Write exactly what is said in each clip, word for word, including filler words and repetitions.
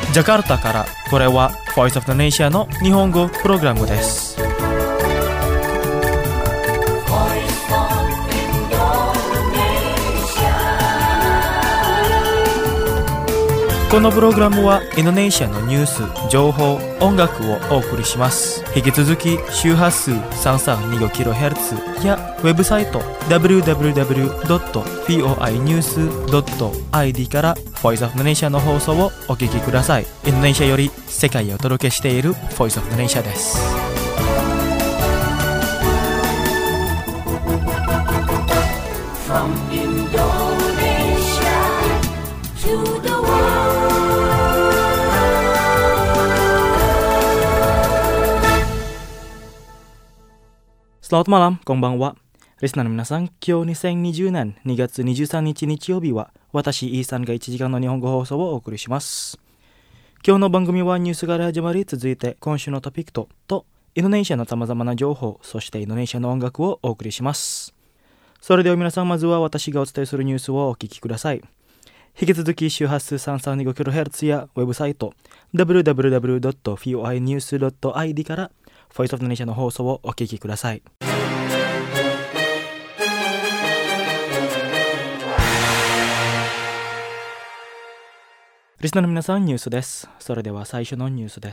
ジャカルタからこれは Voice of the Nation の日本語プログラムです。このプログラムはインドネシアのニュース、情報、音楽をお送りします。引き続き周波数 さんさんにごキロヘルツ やウェブサイト ダブリューダブリューダブリュードットフォーアイニュースドットアイディー から Voice of the Nation の放送をお聞きください。インドネシアより世界をお届けしている Voice of the Nation です。From Indonesia to the Selamat malam, こんばんは。リスナーの皆さん、今日にせんにじゅうねんにがつにじゅうさんにち日曜日は、私、イーさんがいちじかんの日本語放送をお送りします。今日の番組はニュースから始まり、続いて今週のトピックと、とインドネシアの様々な情報、そしてインドネシアの音楽をお送りします。それでは皆さん、まずは私がお伝えするニュースをお聞きください。引き続き周波数 さんさんにごキロヘルツ やウェブサイト ダブリューダブリューダブリュードットフォーアイニュースドットアイディー からVoice of the Nation の放送をお聞きください。リスナーの皆さん、ニュースです。それでは最初のニュースです。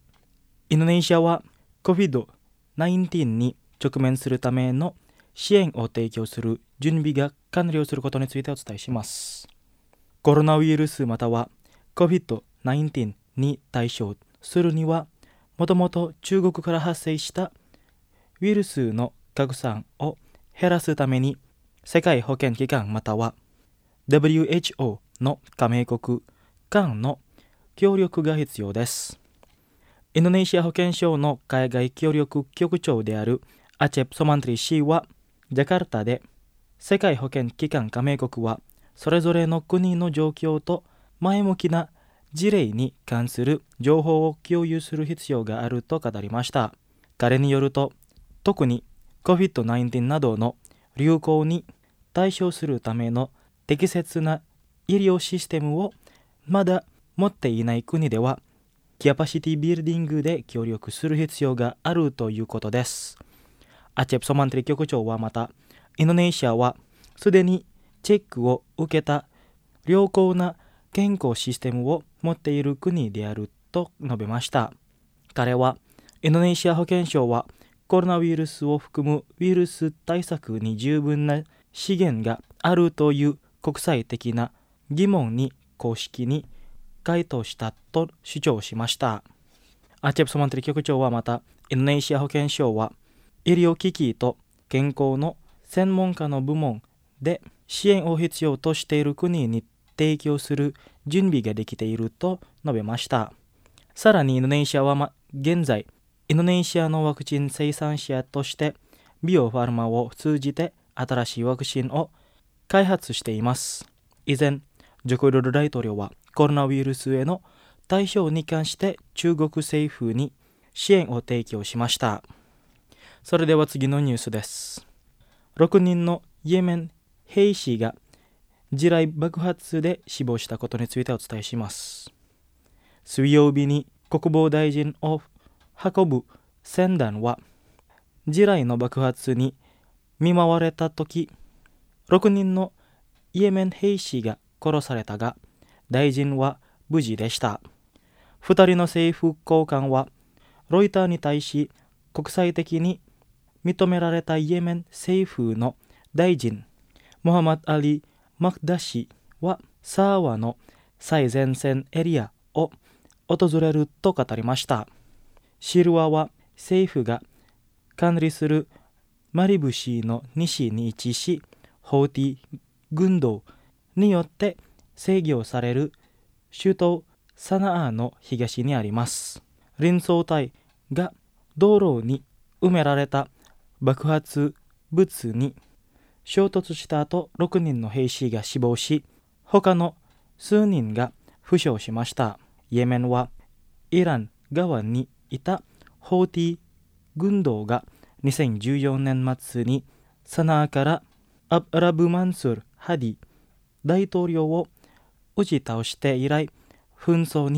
インドネシアは コビッドナインティーン に直面するための支援を提供する準備が完了することについてお伝えします。コロナウイルスまたは コビッドナインティーン に対処するには、もともと中国から発生したウイルスの拡散を減らすために世界保健機関または ダブリューエイチオー の加盟国間の協力が必要です。インドネシア保健省の海外協力局長であるアチェプ・ソマントリ氏はジャカルタで、世界保健機関加盟国はそれぞれの国の状況と前向きな事例に関する情報を共有する必要があると語りました。彼によると、特に コビッドナインティーン などの流行に対処するための適切な医療システムをまだ持っていない国では、キャパシティビルディングで協力する必要があるということです。アチェプ・ソマントリ局長はまた、インドネシアはすでにチェックを受けた良好な健康システムを持っている国であると述べました。彼は、インドネシア保健省はコロナウイルスを含むウイルス対策に十分な資源があるという国際的な疑問に公式に回答したと主張しました。アチェプ・ソマントリ局長はまた、インドネシア保健省は医療機器と健康の専門家の部門で支援を必要としている国に提供する準備ができていると述べました。さらにインドネシアは、ま、現在、インドネシアのワクチン生産者としてビオファルマを通じて新しいワクチンを開発しています。以前、ジョコ・ウィドド大統領はコロナウイルスへの対処に関して中国政府に支援を提供しました。それでは次のニュースです。ろくにんのイエメン兵士が地雷爆発で死亡したことについてお伝えします。水曜日に国防大臣を運ぶ船団は地雷の爆発に見舞われたとき、ろくにんのイエメン兵士が殺されたが、大臣は無事でした。ふたりの政府高官はロイターに対し、国際的に認められたイエメン政府の大臣モハマド・アリ・マクダ氏はサーワの最前線エリアを訪れると語りました。シルワは政府が管理するマリブ市の西に位置し、ホーティ軍道によって制御される首都サナアの東にあります。臨走隊が道路に埋められた爆発物に衝突した後、ろくにんの兵士が死亡し、他の数人が負傷しました。イエメンはイラン側にいたホーティ軍道がにせんじゅうよねん末にサナアからアブラブ・マンスール・ハディ大統領を打ち倒して以来、紛争に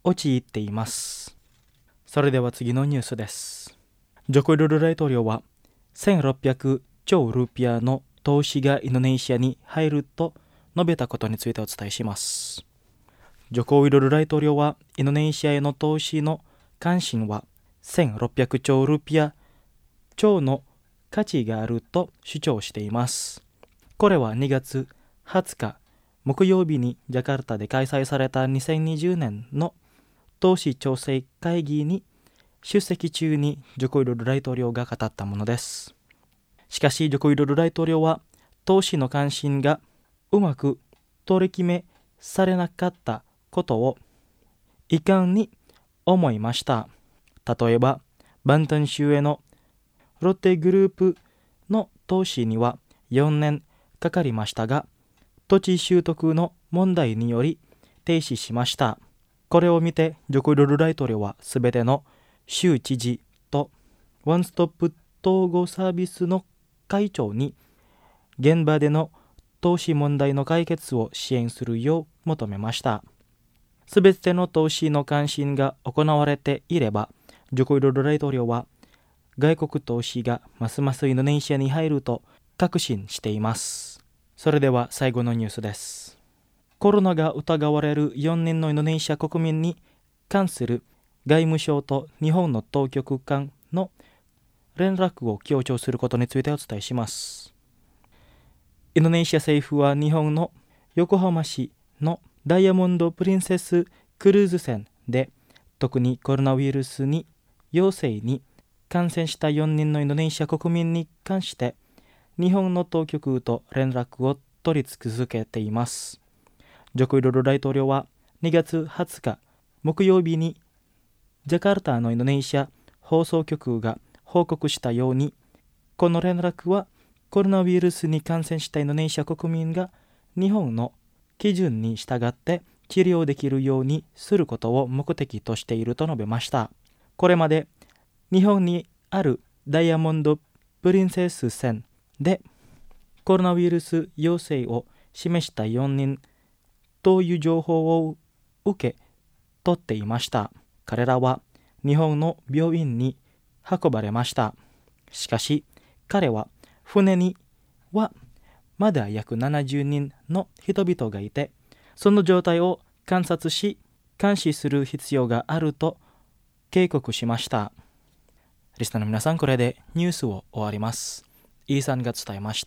陥っています。それでは次のニュースです。ジョコ・ウィドド大統領はせんろっぴゃくちょうルピアの投資がインドネシアに入ると述べたことについてお伝えします。ジョコ・ウィドド大統領はインドネシアへの投資の関心はせんろっぴゃくちょうルピア超の価値があると主張しています。これはにがつはつか木曜日にジャカルタで開催されたにせんにじゅうねんの投資調整会議に出席中にジョコ・ウィドド大統領が語ったものです。しかしジョコ・ウィドド大統領は投資の関心がうまく取り決めされなかったことを遺憾に思いました。例えばバンタン州へのロッテグループの投資にはよねんかかりましたが、土地習得の問題により停止しました。これを見てジョコ・ウィドド大統領はすべての州知事とワンストップ統合サービスの会長に現場での投資問題の解決を支援するよう求めました。すべての投資の関心が行われていれば、ジョコ・ウィドド大統領は外国投資がますますインドネシアに入ると確信しています。それでは最後のニュースです。コロナが疑われるよにんのインドネシア国民に関する外務省と日本の当局間の連絡を強調することについてお伝えします。インドネシア政府は日本の横浜市のダイヤモンド・プリンセス・クルーズ船で特にコロナウイルスに陽性に感染したよにんのインドネシア国民に関して日本の当局と連絡を取り続けています。ジョコ・ウィドド大統領はにがつはつか木曜日にジャカルタのインドネシア放送局が報告したように、この連絡はコロナウイルスに感染したインドネシア国民が日本の基準に従って治療できるようにすることを目的としていると述べました。これまで日本にあるダイヤモンド・プリンセス船でコロナウイルス陽性を示したよにんという情報を受け取っていました。彼らは日本の病院に運ばれました。しかし彼は船にはまだ約ななじゅうにんの人々がいて、その状態を観察し監視する必要があると警告しました。リスナーの皆さん、これでニュースを終わります。イーさんが伝えました。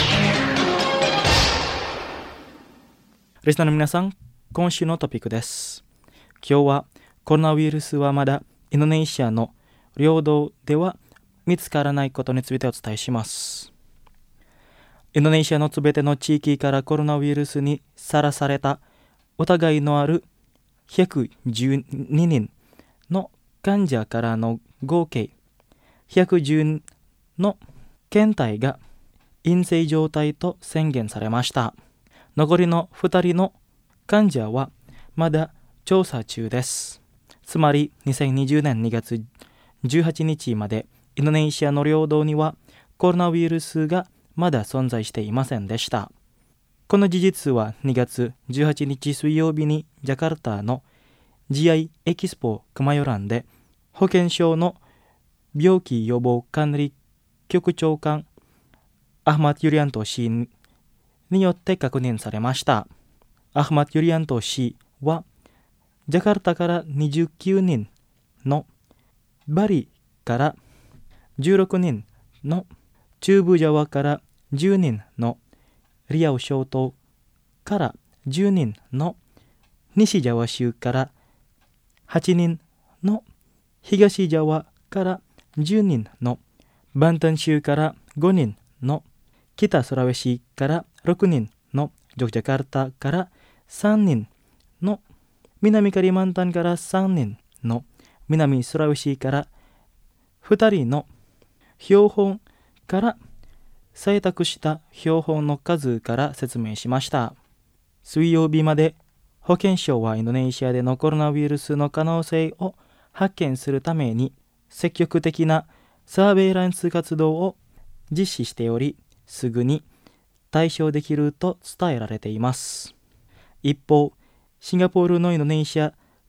リスナーの皆さん、今週のトピックです。今日はコロナウイルスはまだインドネシアの領土では見つからないことについてお伝えします。インドネシアのすべての地域からコロナウイルスにさらされた疑いのあるひゃくじゅうににんの患者からの合計ひゃくじゅうの検体が陰性状態と宣言されました。残りのふたりの患者はまだ調査中です。つまりにせんにじゅうねんにがつじゅうはちにちまでインドネシアの領土にはコロナウイルスがまだ存在していませんでした。この事実はにがつじゅうはちにち水曜日にジャカルタの ジーアイ エキスポクマヨランで保健省の病気予防管理局長官アフマド・ユリアント氏によって確認されました。アフマド・ユリアント氏はジャカルタからにじゅうきゅうにんのバリからじゅうろくにんの中部ジャワからじゅうにんのリアウ諸島からじゅうにんの西ジャワ州からはちにんの東ジャワからじゅうにんのバンタン州からごにんの北スラウェシからろくにんのジョクジャカルタからさんにんの南カリマンタンからさんにんの南スラウェシからふたりの標本から採択した標本の数から説明しました。水曜日まで保健省はインドネシアでのコロナウイルスの可能性を発見するために積極的なサーベイランス活動を実施しており、すぐに対処できると伝えられています。一方、シンガポールのインドネシア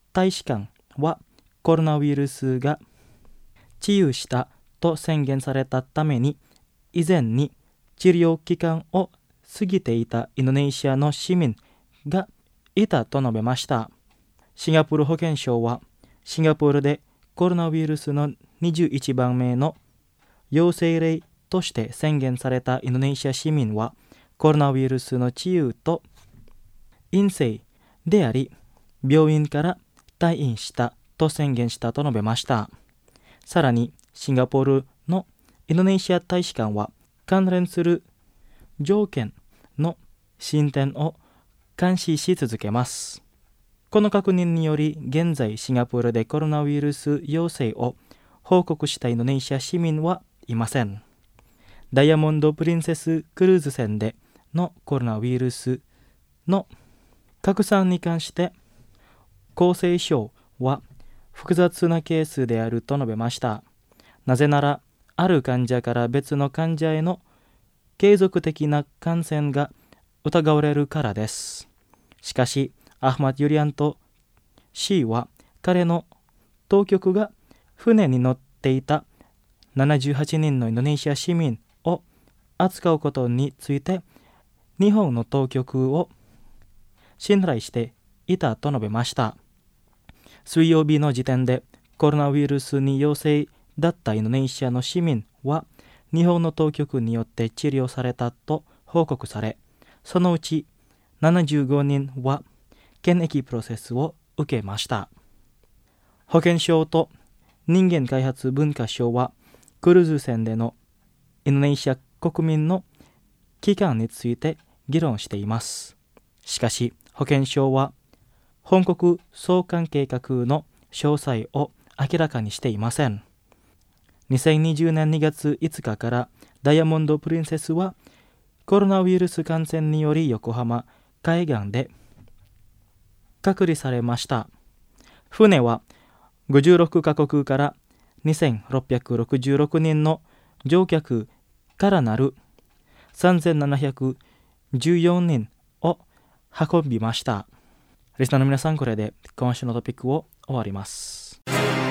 大使館はコロナウイルスが治癒したと宣言されたために、以前に治療期間を過ぎていたインドネシアの市民がいたと述べました。シンガポール保健省は、シンガポールでコロナウイルスのにじゅういちばんめの陽性例として宣言されたインドネシア市民は、コロナウイルスの治癒と陰性であり、病院から退院したと宣言したと述べました。さらに、シンガポールのインドネシア大使館は、関連する条件の進展を監視し続けます。この確認により、現在シンガポールでコロナウイルス陽性を報告したインドネシア市民はいません。ダイヤモンド・プリンセス・クルーズ船でのコロナウイルスの拡散に関して、厚生省は複雑なケースであると述べました。なぜなら、ある患者から別の患者への継続的な感染が疑われるからです。しかし、アフマド・ユリアント氏は、彼の当局が船に乗っていたななじゅうはちにんのインドネシア市民を扱うことについて、日本の当局を信頼していたと述べました。水曜日の時点でコロナウイルスに陽性だったインドネシアの市民は、日本の当局によって治療されたと報告され、そのうちななじゅうごにんは検疫プロセスを受けました。保健省と人間開発文化省は、クルーズ船でのインドネシア国民の期間について議論しています。しかし、保健省は本国送還計画の詳細を明らかにしていません。にせんにじゅうねんにがついつかからダイヤモンド・プリンセスはコロナウイルス感染により横浜海岸で隔離されました。船はごじゅうろくカ国からにせんろっぴゃくろくじゅうろくにんの乗客からなるさんぜんななひゃくじゅうよにんを運びました。リスナーの皆さん、これで今週のトピックを終わります。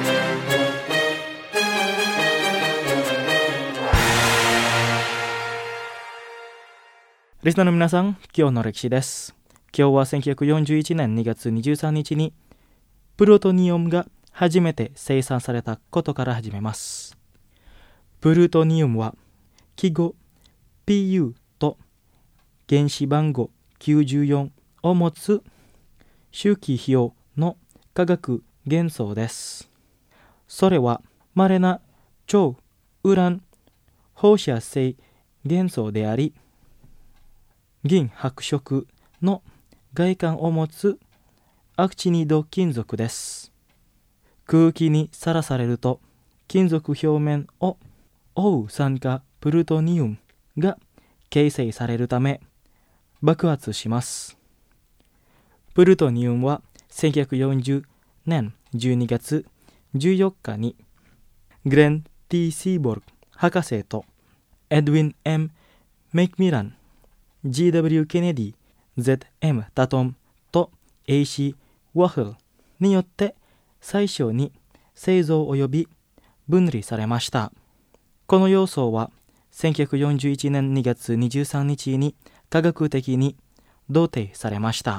リスナーの皆さん、今日の歴史です。今日はせんきゅうひゃくよんじゅういちねんにがつにじゅうさんにちにプルトニウムが初めて生産されたことから始めます。プルトニウムは記号 ピーユー と原子番号きゅうじゅうよんを持つ周期表の化学元素です。それは稀な超ウラン放射性元素であり、銀白色の外観を持つアクチニド金属です。空気にさらされると金属表面を覆う酸化プルトニウムが形成されるため爆発します。プルトニウムはせんきゅうひゃくよんじゅうねんじゅうにがつじゅうよっかにグレン・ティー・シーボルグ博士とエドウィン・ M ・メクミラン、ジーダブリュー ケネディ、ゼットエム タトンと エーシー ワフルによって最初に製造及び分離されました。この要素はせんきゅうひゃくよんじゅういちねんにがつにじゅうさんにちに科学的に同定されました。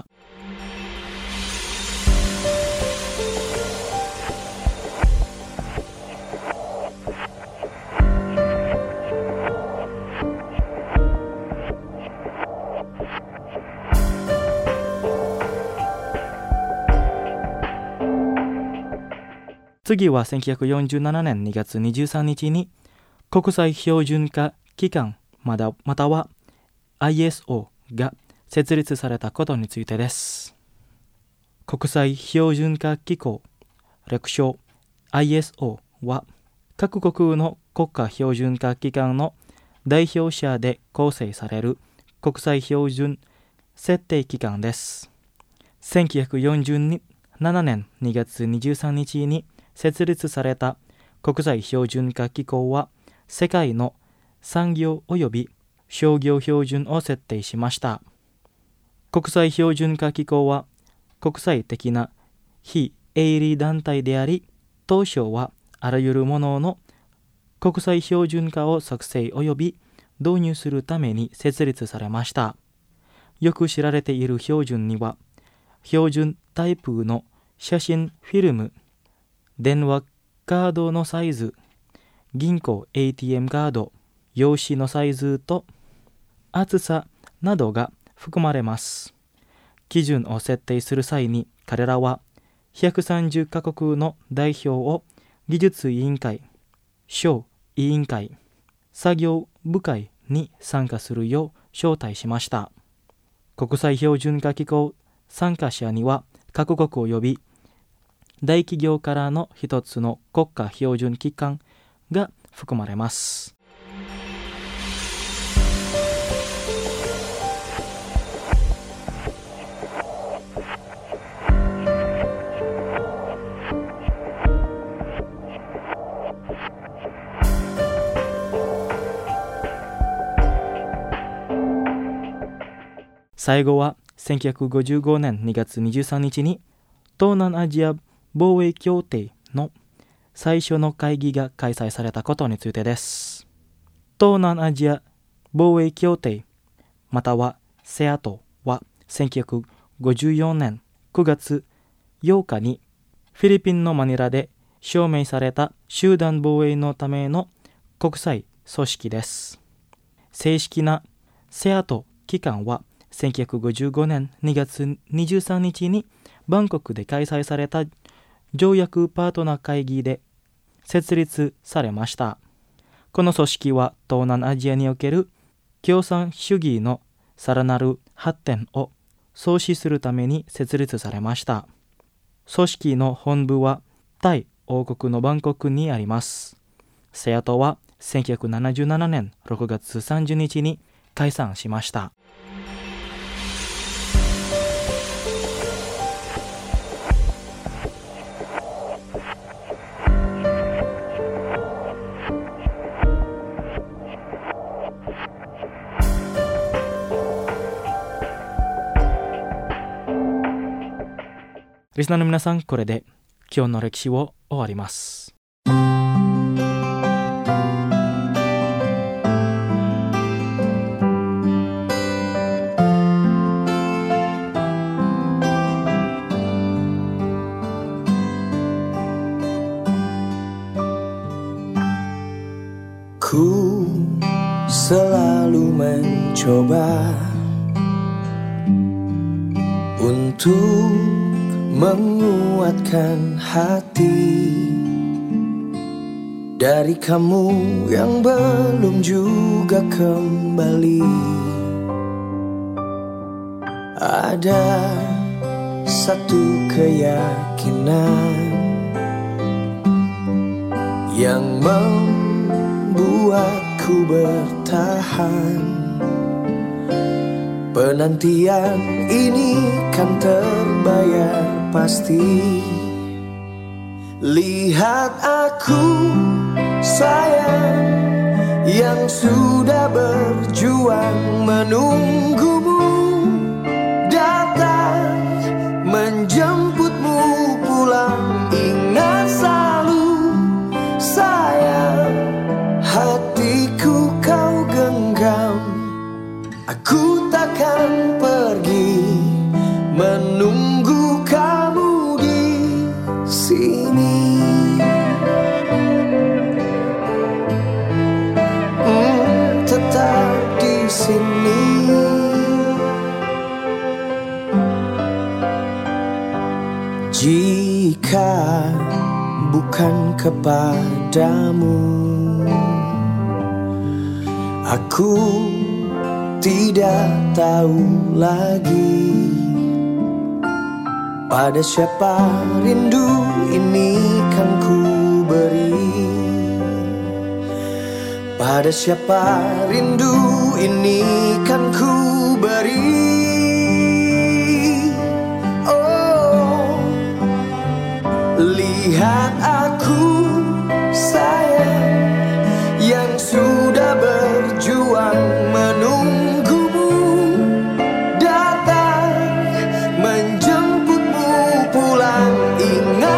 次はせんきゅうひゃくよんじゅうななねんにがつにじゅうさんにちに国際標準化機関また、または アイエスオー が設立されたことについてです。国際標準化機構略称 アイエスオー は各国の国家標準化機関の代表者で構成される国際標準設定機関です。せんきゅうひゃくよんじゅうななねんにがつにじゅうさんにちに設立された国際標準化機構は世界の産業及び商業標準を設定しました。国際標準化機構は国際的な非営利団体であり、当初はあらゆるものの国際標準化を作成及び導入するために設立されました。よく知られている標準には、標準タイプの写真フィルム、電話カードのサイズ、銀行 エーティーエム カード、用紙のサイズと厚さなどが含まれます。基準を設定する際に彼らはひゃくさんじゅっカ国の代表を技術委員会、小委員会、作業部会に参加するよう招待しました。国際標準化機構参加者には各国及び大企業からの一つの国家標準機関が含まれます。最後はせんきゅうひゃくごじゅうごねんにがつにじゅうさんにちに東南アジア防衛協定の最初の会議が開催されたことについてです。東南アジア防衛協定またはセアトはせんきゅうひゃくごじゅうよねんくがつようかにフィリピンのマニラで証明された集団防衛のための国際組織です。正式なセアト機関はせんきゅうひゃくごじゅうごねんにがつにじゅうさんにちにバンコクで開催された条約パートナー会議で設立されました。この組織は東南アジアにおける共産主義のさらなる発展を阻止するために設立されました。組織の本部はタイ王国のバンコクにあります。セアトはせんきゅうひゃくななじゅうななねんろくがつさんじゅうにちに解散しました。リスナーの皆さん、これで今日の歴史を終わります。 Ku selalu mencoba untuk menguatkan hati dari kamu yang belum juga kembali. Ada satu keyakinan yang membuatku bertahan. Penantian ini kan terbayar pasti. Lihat aku sayang yang sudah berjuang menunggumu datang menjemputmu pulang. Ingat selalu sayang, hatiku kau genggam. Aku takkan pergi menunggu kamu di sini. Hmm, tetap di sini. Jika bukan kepadamu, aku tidak tahu lagi pada siapa rindu ini kan ku beri. Pada siapa rindu ini kan ku beri. Oh, lihat aku sayang yang sudah berjuang menunggumu datang menjemputmu pulang. Ingat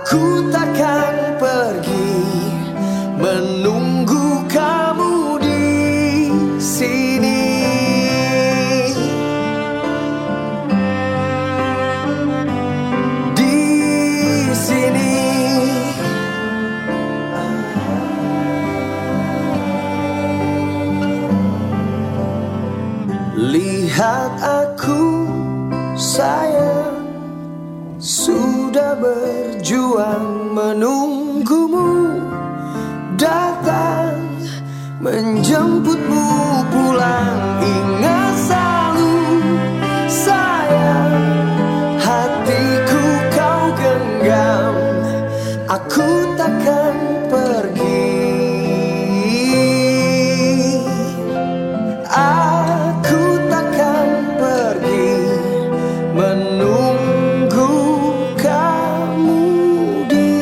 Aku takkan pergi menunggu kamu di sini. Di sini. Lihat aku sayang, sudah berjuang menunggumu datang, menjemputmu pulang. Ingat selalu sayang, hatiku kau genggam, aku takkan pergi. Aku takkan pergi menunggu kamu di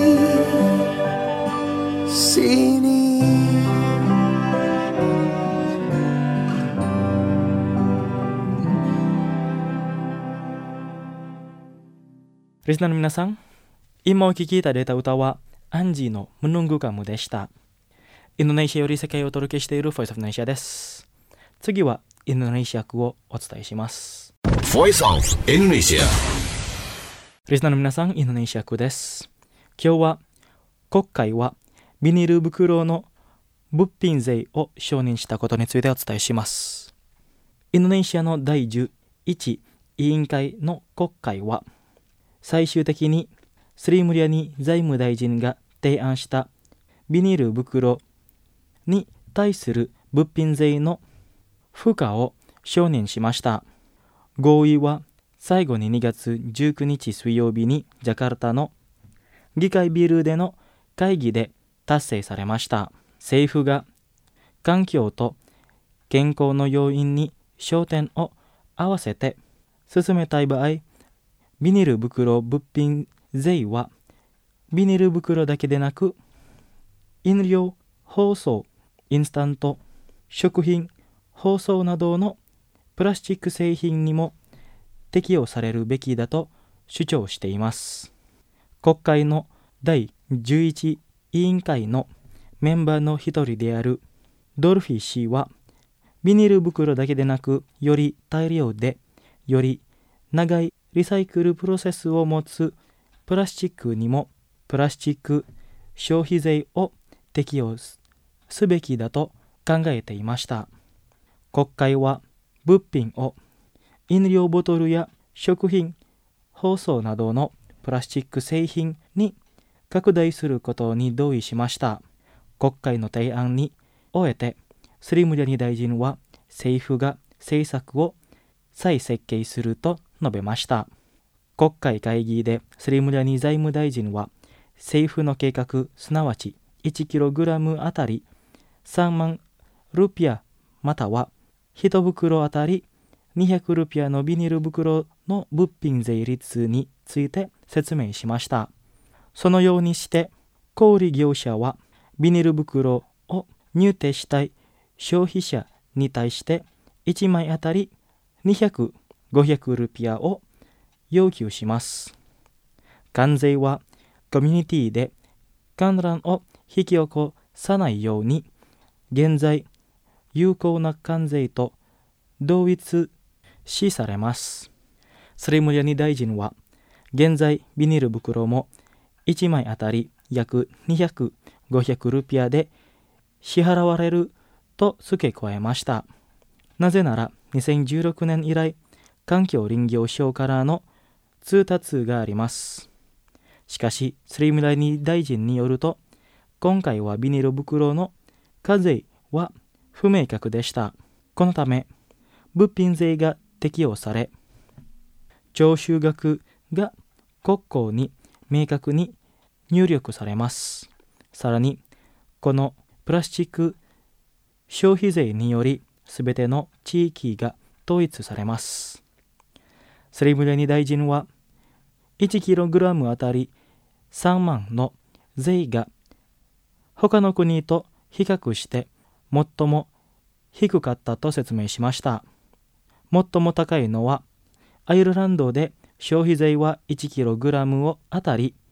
sini. リスナーの皆さん、今お聴きいただいた歌はアンジーのムヌングカムでした。インドネシアより世界をお届けしている Voice of Indonesia です。次はインドネシア語をお伝えします。 Voice of Indonesia。 リスナーの皆さん、インドネシア語です。今日は国会はビニール袋の物品税を承認したことについてお伝えします。インドネシアのだいじゅういち委員会の国会は最終的にスリムリアニ財務大臣が提案したビニール袋に対する物品税の付加を承認しました。合意は最後ににがつじゅうくにち水曜日にジャカルタの議会ビルでの会議で達成されました。政府が環境と健康の要因に焦点を合わせて進めたい場合、ビニール袋物品税はビニール袋だけでなく飲料、包装、インスタント、食品、包装などのプラスチック製品にも適用されるべきだと主張しています。国会のだいじゅういち委員会のメンバーの一人であるドルフィー氏は、ビニール袋だけでなくより大量でより長いリサイクルプロセスを持つプラスチックにもプラスチック消費税を適用すべきだと考えていました。国会は物品を飲料ボトルや食品、包装などのプラスチック製品に拡大することに同意しました。国会の提案に終えて、スリムリャニ大臣は政府が政策を再設計すると述べました。国会会議でスリムリャニ財務大臣は、政府の計画、すなわちいちキログラムあたりさんまんルピアまたはいち袋あたりにひゃくルピアのビニール袋の物品税率について説明しました。そのようにして小売業者はビニール袋を入手したい消費者に対していちまいあたりにひゃく、ごひゃくルピアを要求します。関税はコミュニティで混乱を引き起こさないように現在有効な関税と同一視されます。スリムリャニ大臣は現在ビニール袋もいちまいあたり約にひゃく、ごひゃくルピアで支払われると付け加えました。なぜならにせんじゅうろくねん以来環境林業省からの通達があります。しかしスリムリャニ大臣によると、今回はビニール袋の課税は不明確でした。このため物品税が適用され、徴収額が国庫に明確に入力されます。さらにこのプラスチック消費税によりすべての地域が統一されます。スリムリャニ大臣はいちキログラムあたりさんまんの税が他の国と比較して最も低かったと説明しました。最も高いのはアイルランドで消費税はいちキログラムあたり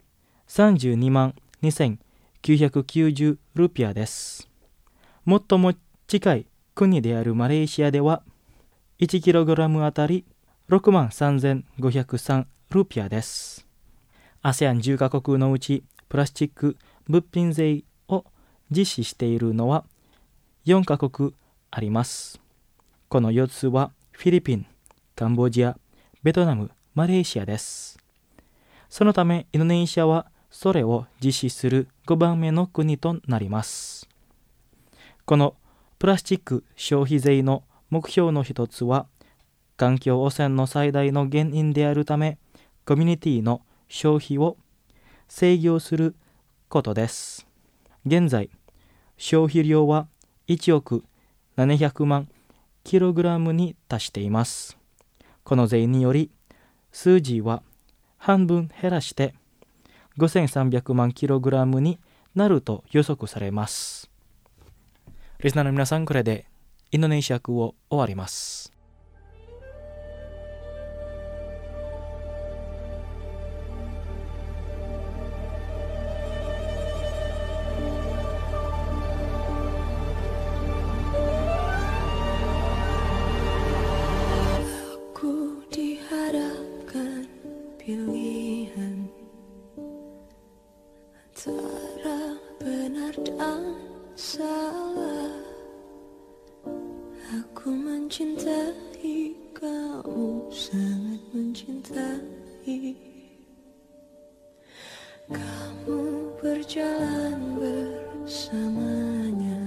さんじゅうにまんにせんきゅうひゃくきゅうじゅうルピアです。最も近い国であるマレーシアでは、いちキログラム あたりろくまんさんぜんごひゃくさんルピアです。アセアンじゅう カ国のうち、プラスチック物品税を実施しているのはよんカ国あります。このよっつはフィリピン、カンボジア、ベトナム、マレーシアです。そのためインドネシアはそれを実施するごばんめの国となります。このプラスチック消費税の目標の一つは、環境汚染の最大の原因であるため、コミュニティの消費を制御することです。現在、消費量はいちおくななひゃくまんキログラムに達しています。この税により、数字は半分減らしてごせんさんびゃくまんキログラムになると予測されます。リスナーの皆さん、これでインドネシア語を終わります。 Pilihan antara benar dan salah. Aku mencintai kamu, sangat mencintai. Kamu berjalan bersamanya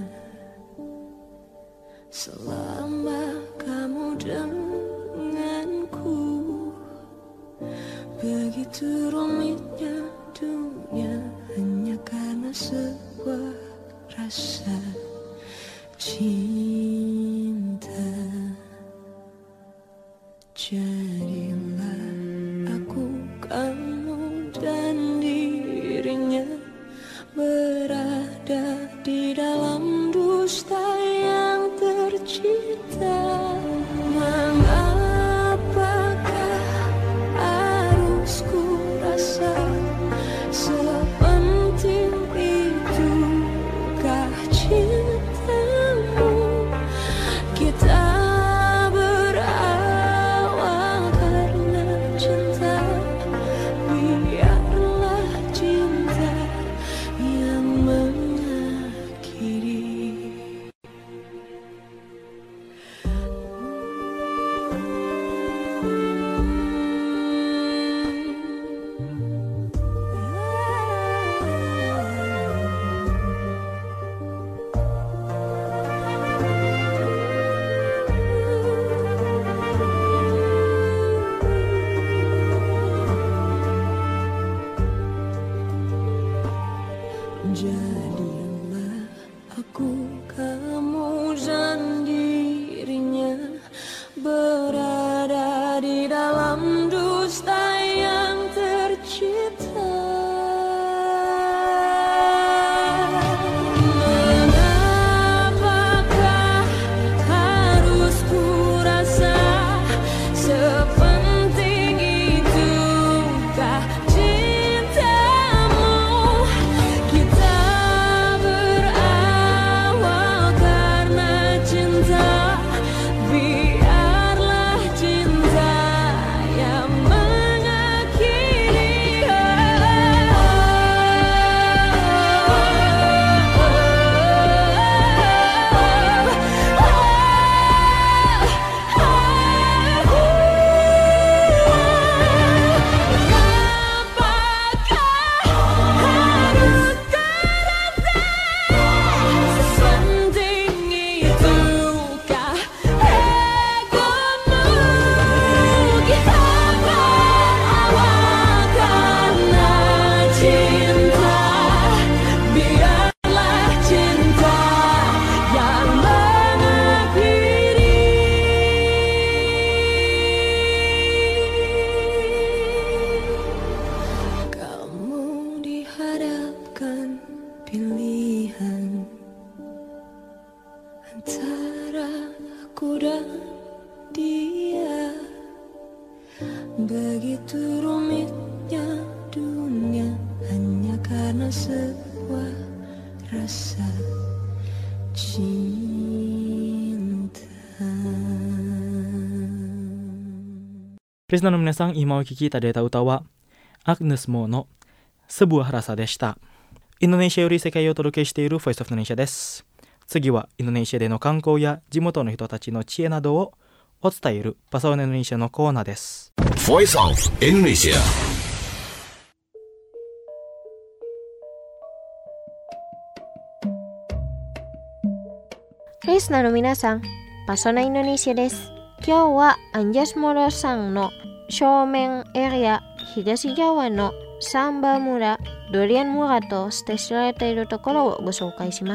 selama kamu denganku. Begitu rumitnya dunia hanya karena sebuah rasa cinta. Jadilah aku, kamu dan dirinya berada di dalam dusta yang tercipta. Yang sebuah rasa cinta. Listenerの皆さん、今お聴きいただいた歌はアグネス・モーのセブア・ハラサでした。インドネシアより世界をお届けしているボイスオブインドネシアです。次はインドネシアでの観光や地元の人たちの知恵などをお伝えいるパサオネインドネシアのコーナーです。 Voice of Indonesia。 リスナーの皆さん、パサオネインドネシアです。今日はアンジャスモロさんの正面エリア東側のサンバ村ドリアン村として知られているところをご紹介します。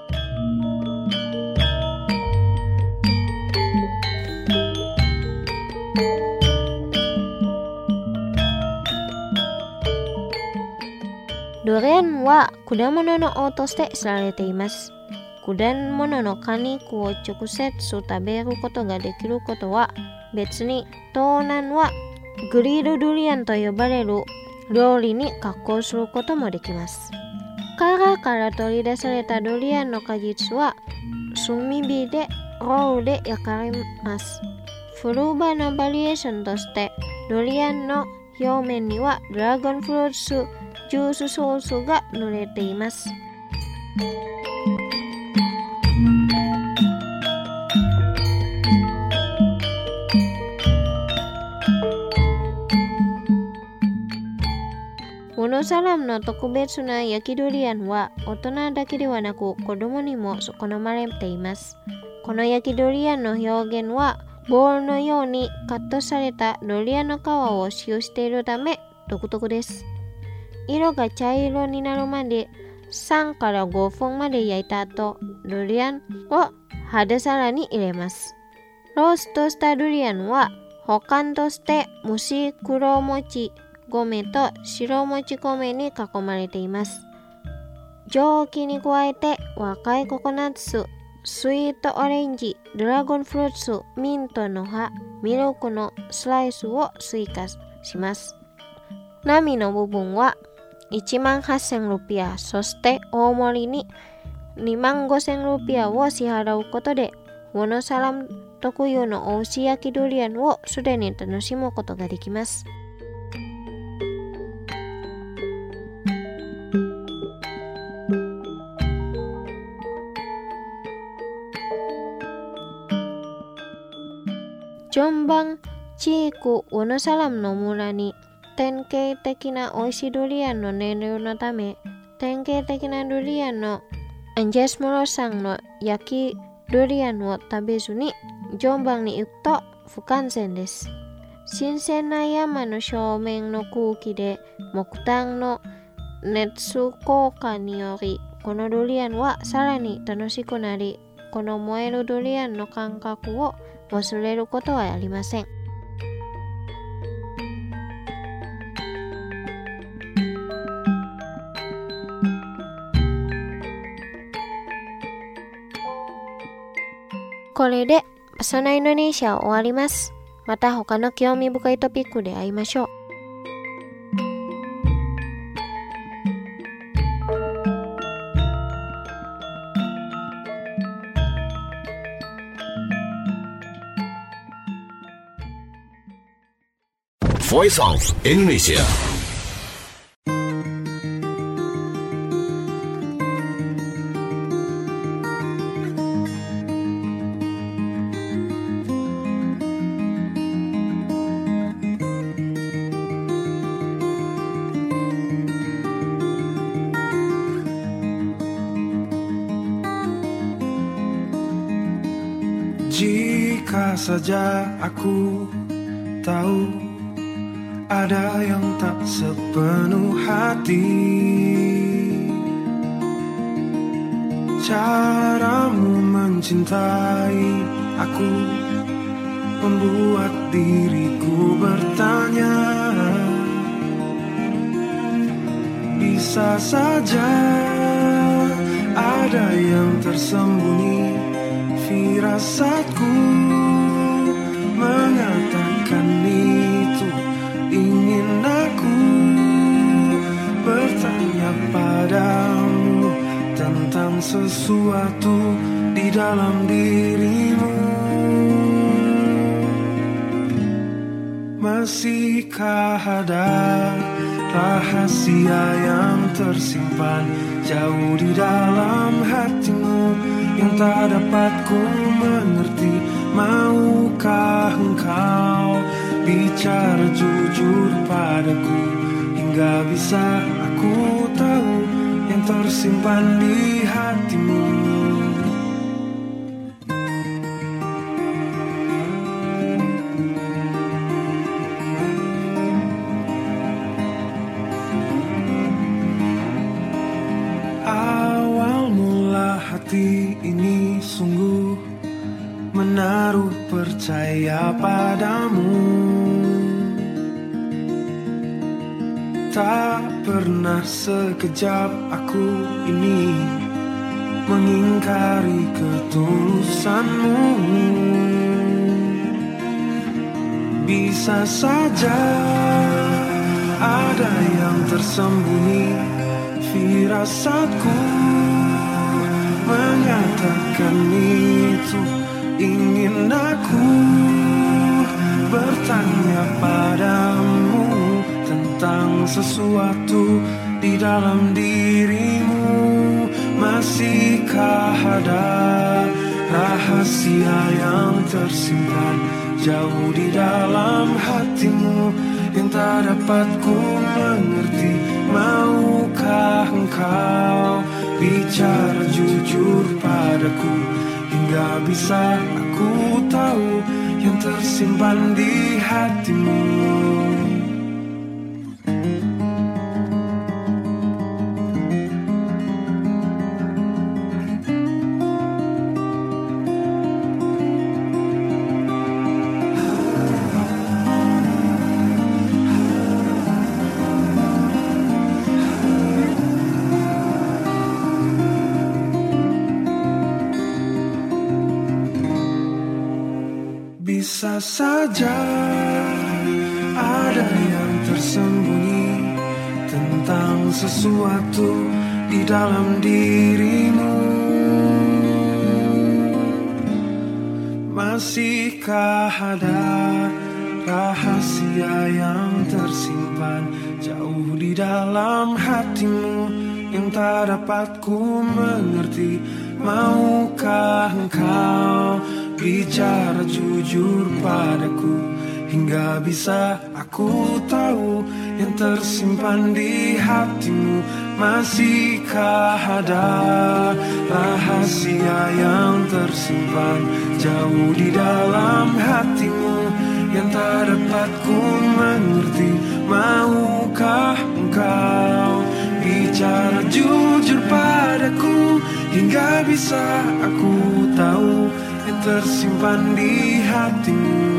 ドリアンは果物の王として知られています。果物の果肉を直接食べることができることは別に、東南はグリルドリアンと呼ばれる料理に加工することもできます。殻から取り出されたドリアンの果実は炭火でロールで焼かれます。フルーバーのバリエーションとしてドリアンの表面にはドラゴンフルーツジュースソースが塗れています。ウォノサラムの特別な焼きドリアンは大人だけではなく子供にも好まれています。この焼きドリアンの表現はボールのようにカットされたドリアンの皮を使用しているため独特です。色が茶色になるまでさんからごふんまで焼いた後、ドリアンを肌皿に入れます。ローストしたドリアンは保管として蒸し黒餅米と白もち米に囲まれています。蒸気に加えて若いココナッツ、スイートオレンジ、ドラゴンフルーツ、ミントの葉、ミルクのスライスを追加します。波の部分はいちまんはっせんルピア、そして大盛りににまんごせんルピアを支払うことで、ウォノサラム特有のお牛焼きドリアンをすでに楽しむことができます。順番、地域ウォノサラムの村に典型的な美味しいドリアンの燃料のため、典型的なドリアンのアンジャスモロさんの焼きドリアンを食べずに順番に行くと不完全です。新鮮な山の正面の空気で木炭の熱効果により、このドリアンはさらに楽しくなり、この燃えるドリアンの感覚を忘れることはありません。これでパサナインドネシア終わります。また他の興味深いトピックで会いましょう。 Voice of Indonesia。 Jika saja aku tahu ada yang tak sepenuh hati, caramu mencintai aku membuat diriku bertanya, bisa saja ada yang tersembunyi. Firasatku mengatakan itu, ingin aku bertanya sesuatu di dalam dirimu. Masihkah ada rahasia yang tersimpan jauh di dalam hatimu yang tak dapat ku mengerti? Maukah engkau bicara jujur padaku hingga bisa aku tahu yang tersimpan di hatimu? Awal mula hati ini sungguh menaruh percaya padamu. Tak pernah sekejap aku ini mengingkari ketulusanmu. Bisa saja ada yang tersembunyi, firasatku mengatakan itu. Ingin aku bertanya padamu tentang sesuatu di dalam dirimu. Masihkah ada rahasia yang tersimpan jauh di dalam hatimu yang tak dapat ku mengerti? Maukah engkau bicara jujur padaku hingga bisa aku tahu yang tersimpan di hatimu? Bisa saja ada yang tersembunyi tentang sesuatu di dalam dirimu. Masihkah ada rahasia yang tersimpan jauh di dalam hatimu yang tak dapat ku mengerti? Maukah engkau bicara jujur padaku hingga bisa aku tahu yang tersimpan di hatimu? Masihkah ada rahasia yang tersimpan jauh di dalam hatimu yang tak dapat ku mengerti? Maukah engkau bicara jujur padaku hingga bisa aku tahu yang tersimpan di hatimu?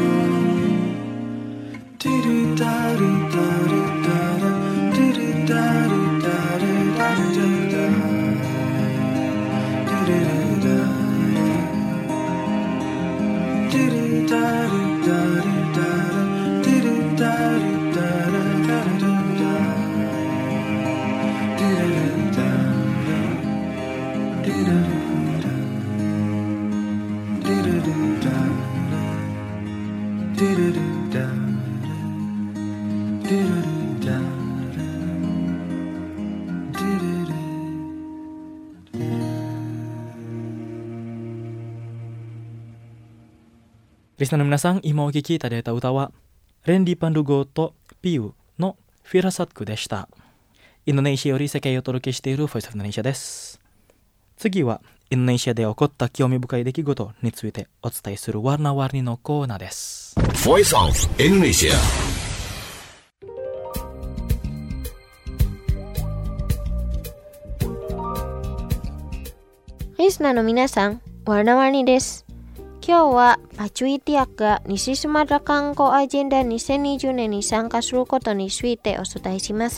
Listener minasan,今お聞きいただいた歌はレンディパンドゴーとピューのフィラサックでした。インドネシアより世界をお届けしているボイスオブインドネシアです。次はインドネシアで起こった興味深い出来事についてお伝えするワーナワーニのコーナーです。 Voice of Indonesia。 リスナーの皆さん、ワーナワーニです。今日はパチュイティアが西スマトラ観光アジェンダにせんにじゅうねんに参加することについてお伝えします。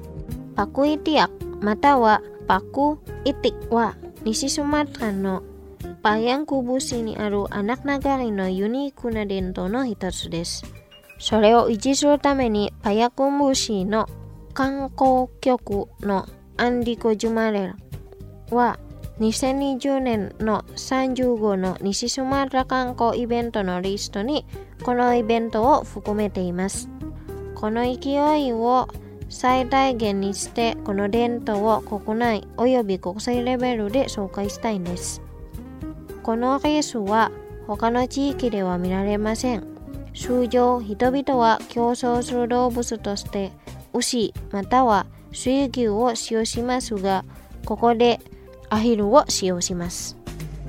パクイティアまたはパクイティは西スマトラの Payang kubushi ni aru anak nagari no unique na dento no hitatsu desu. それを維持するためにパヤクンブシの観光局のアンリコ・ジュマレラはにせんにじゅうねんのさんじゅうごの西スマトラ観光イベントのリストにこのイベントを含めています。この勢いを最大限にしてこの伝統を国内および国際レベルで紹介したいんです。このレースは他の地域では見られません。通常人々は競争する動物として牛または水牛を使用しますが、ここでアヒルを使用します。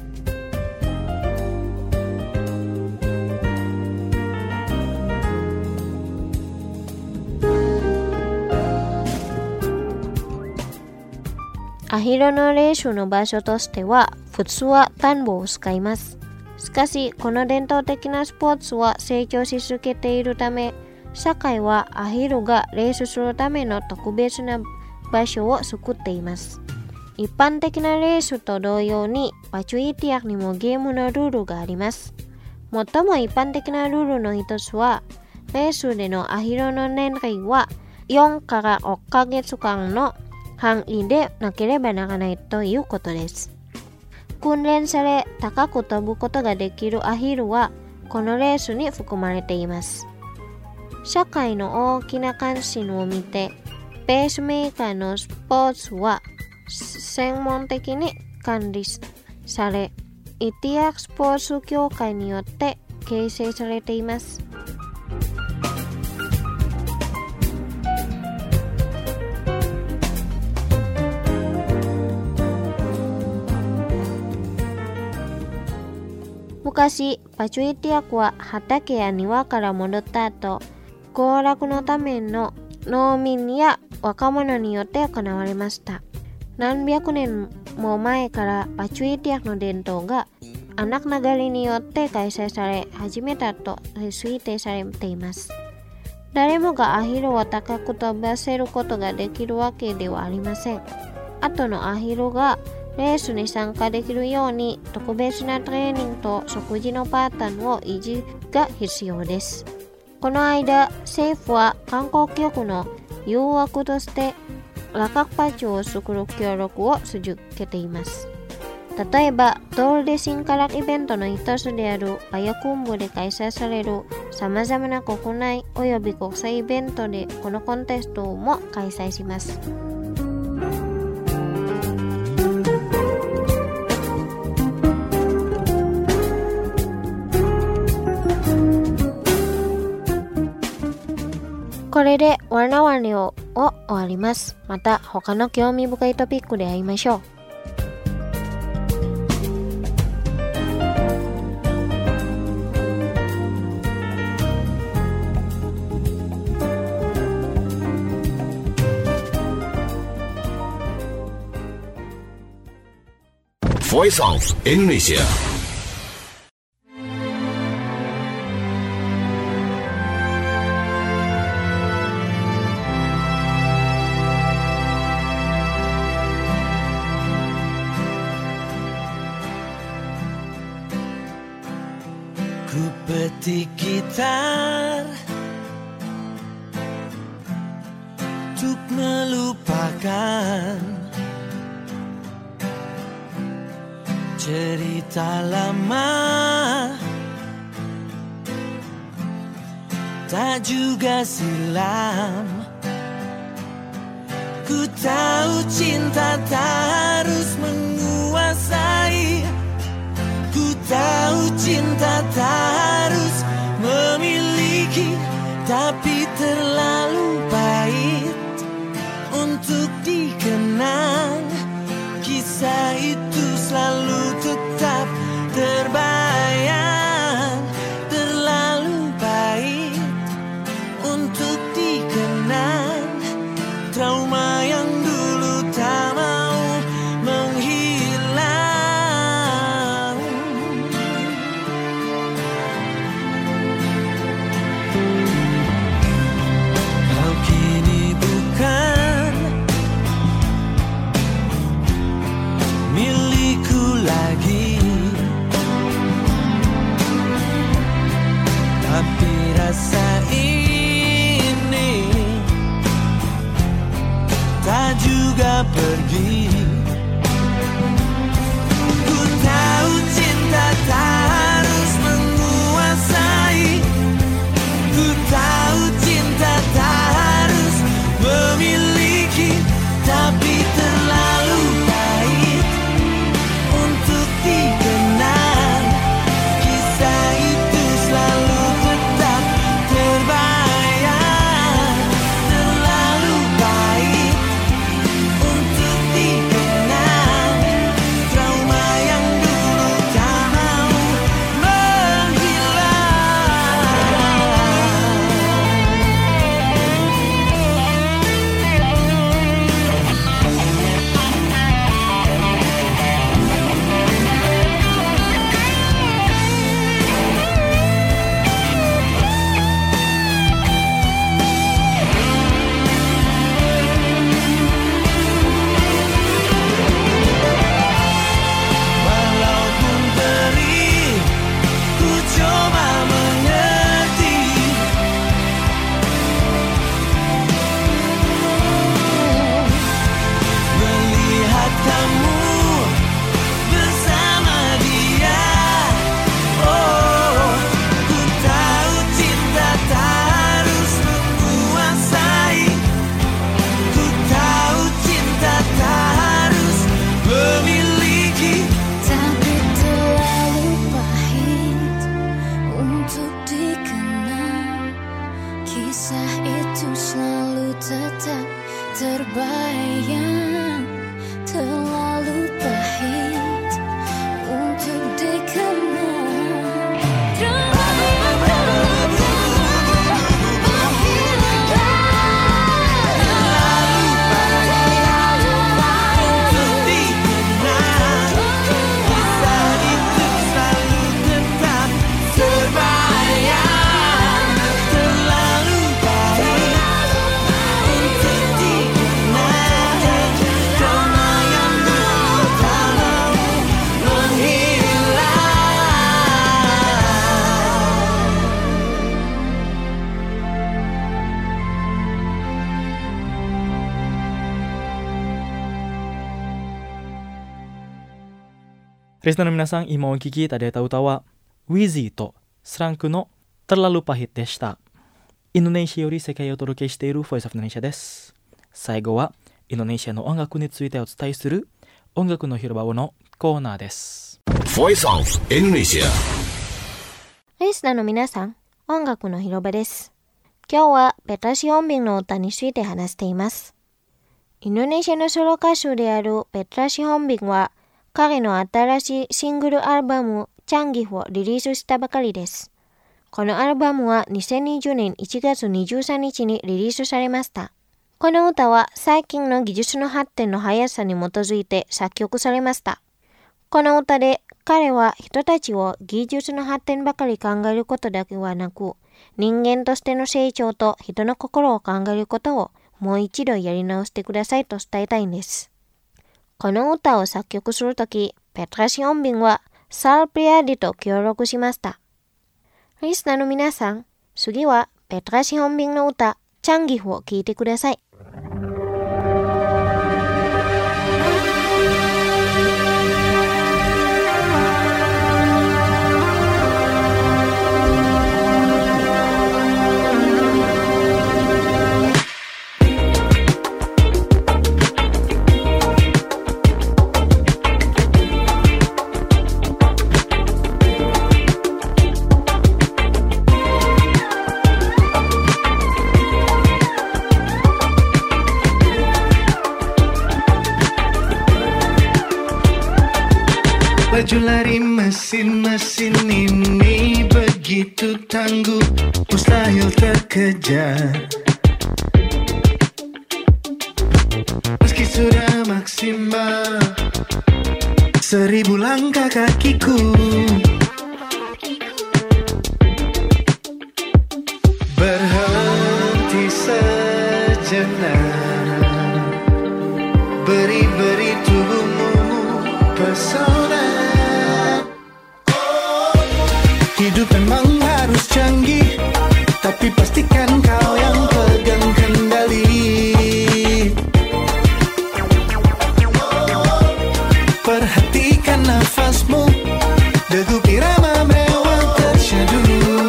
アヒルのレースの場所としては普通は田んぼを使います。しかしこの伝統的なスポーツは成長し続けているため、社会はアヒルがレースするための特別な場所を作っています。一般的なレースと同様にパチュイティアにもゲームのルールがあります。最も一般的なルールの一つは、レースでのアヒルの年齢はよんからろっかげつかんの範囲でなければならないということです。訓練され高く飛ぶことができるアヒルはこのレースに含まれています。社会の大きな関心を見て、ペースメーカーのスポーツは専門的に管理され、イティアスポーツ協会によって形成されています。昔、パチュイティアクは畑や庭から戻った後、行楽のための農民や若者によって行われました。何百年も前からパチュイティアクの伝統がアナクナガリによって開催され始めたと推定されています。誰もがアヒルを高く飛ばせることができるわけではありません。後のアヒルがレースに参加できるように特別なトレーニングと食事のパターンを維持が必要です。この間、政府は観光局の誘惑として落書パチを作る協力を続けています。例えば、ドールで新カライベントの一つであるパヤクンブで開催される様々な国内および国際イベントでこのコンテストも開催します。これでワナワネオを終わります。また他の興味深いトピックで会いましょう。 Voice of Indonesia. Ku petik gitar untuk melupakan cerita lama, tak juga silam. Ku tahu cinta tak harus menguasai, ku tahu cinta tak harus memiliki, tapi terlalu pahit untuk dikenang. Kisah itu selalu tetap terbayang, terlalu pahit untuk dikenang. Trauma yang dulu tak mau terlalu pahit untuk dikenang. Listenerの皆さん、今お聞きいただいた歌は Wheezy とスランクの Terlalu Pahit でした。インドネシアより世界をお届けしている Voice of Indonesia です。最後はインドネシアの音楽についてお伝えする音楽の広場のコーナーです。 Voice of Indonesia。 リスナーの皆さん、音楽の広場です。今日はペトラ・シホンビンの歌について話しています。インドネシアのソロ歌手であるペトラ・シホンビンは彼の新しいシングルアルバムチャンギフをリリースしたばかりです。このアルバムはにせんにじゅうねんいちがつにじゅうさんにちにリリースされました。この歌は最近の技術の発展の速さに基づいて作曲されました。この歌で彼は人たちを技術の発展ばかり考えることだけはなく、人間としての成長と人の心を考えることをもう一度やり直してくださいと伝えたいんです。この歌を作曲するとき、ペトラ・シホンビンはサル・プリアディと協力しました。リスナーの皆さん、次はペトラ・シホンビンの歌、チャンギフを聴いてください。 Laju lari mesin-mesin ini begitu tangguh, mustahil terkejar. Meski sudah maksimal seribu langkah kakiku, berhenti sejenak, beri-beri tubuhmu pesona. Hidup memang harus canggih, tapi pastikan kau yang pegang kendali. Perhatikan nafasmu, degup irama mewah tersyadu.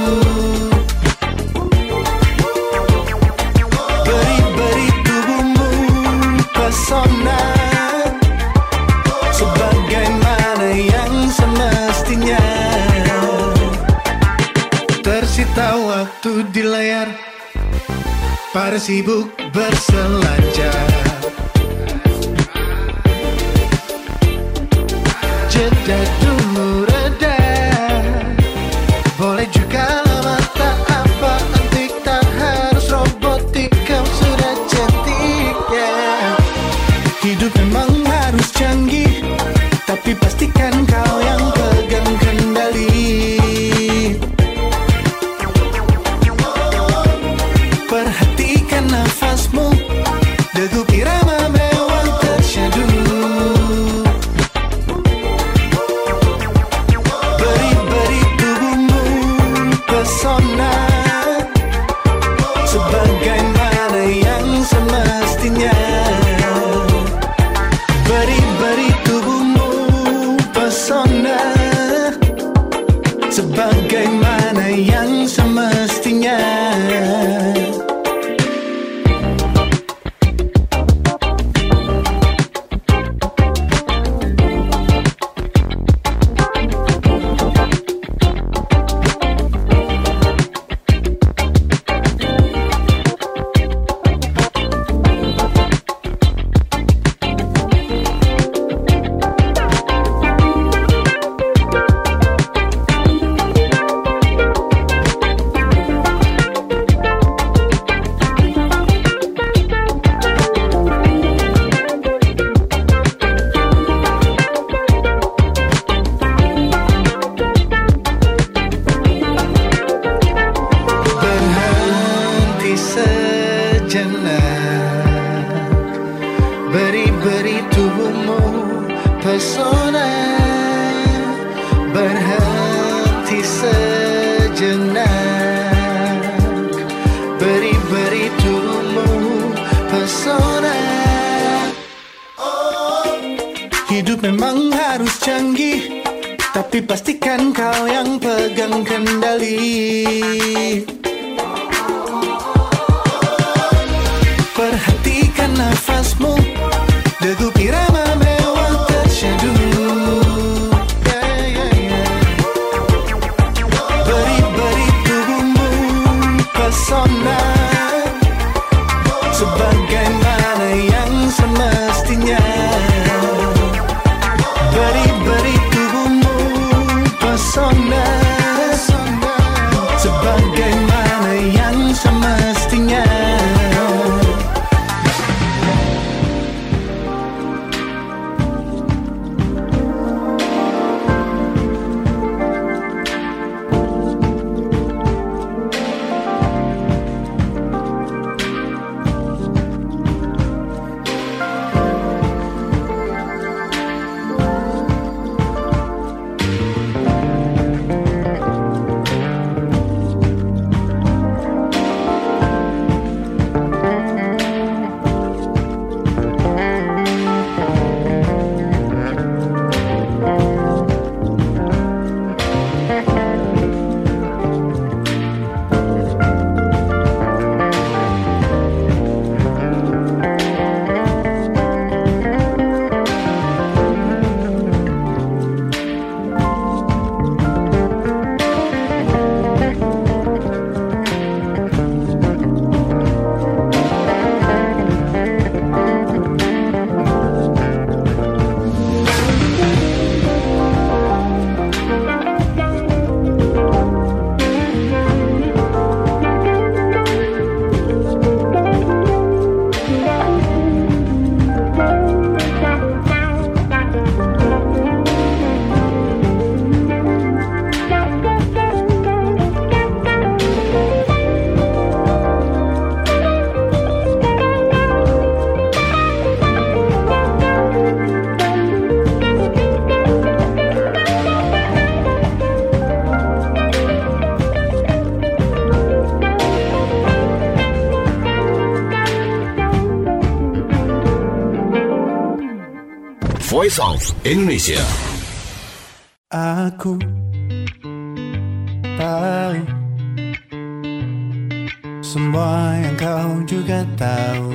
Beri-beri tubuhmu pesona, sebagaimana yang semestinya. Tersita waktu di layar, para sibuk berselancar. Jeda dulu reda, boleh juga lama tak apa antik, tak harus robotik, kau sudah cantik ya. Hidup memang harus canggih, tapi pastikan kau yang pegang kendali. Perhatikan nafasmu, degup irama mewah tersyadu. Beri-beri tubuhmu pesona, sebagaimana yang semestinya. Beri-beri tubuhmu pesona. Berhenti sejenak, beri-beri tubuhmu pesona. Hidup memang harus canggih, tapi pastikan kau yang pegang kendali. Perhatikan nafasmu, degup irama mewah tersyadu. Yeah, yeah, yeah. Beri-beri tubuhmu pesona, sebagaimana yang semestinya. Beri-beri tubuhmu pesona, sebagaimana yang semestinya. Voice of Indonesia. Aku tahu semua yang kau juga tahu.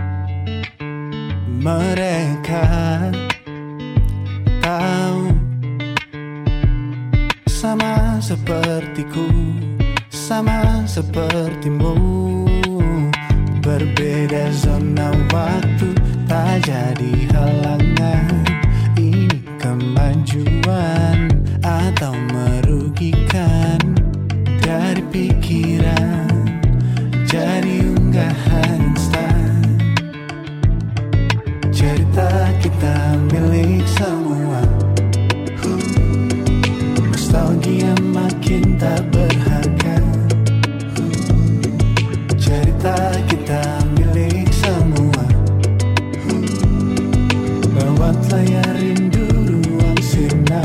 Mereka tahu sama sepertiku, sama sepertimu. Berbeda zona waktu tak jadi halangan. Ini kemajuan atau merugikan? Dari pikiran jadi unggahan instan. Cerita kita milik semua. uh, Nostalgia makin tak berharga. uh, Cerita kita milik semua. Lewat layar rindu ruang sirna.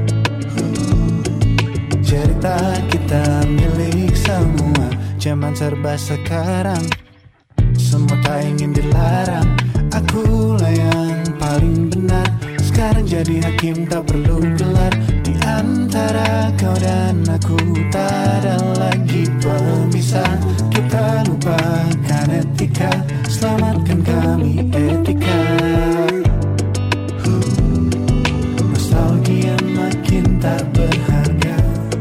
Cerita kita milik semua. Zaman serba sekarang, semua tak ingin dilarang. Akulah yang paling benar. Sekarang jadi hakim tak perlu gelar. Di antara kau dan aku tak ada lagi pemisah. Kita lupakan etika, selamatkan kami etika. Nostalgia makin tak berharga.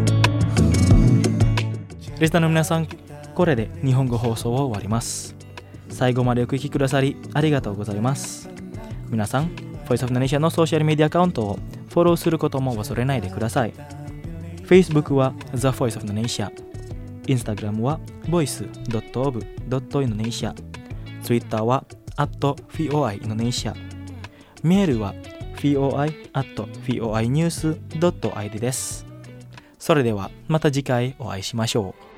リスナーの皆さん、これで日本語放送を終わります。最後までお聞きくださりありがとうございます。皆さん、Voice of Indonesia のソーシャルメディアアカウントをフォローすることも忘れないでください。Facebook は The Voice of Indonesia、Instagram は ボイスドットオブドットインドネシア、Twitter は アットフィーオーアイインドネシア、メールは フィーオーアイアットフィーオーアイニュースドットアイディー です。それではまた次回お会いしましょう。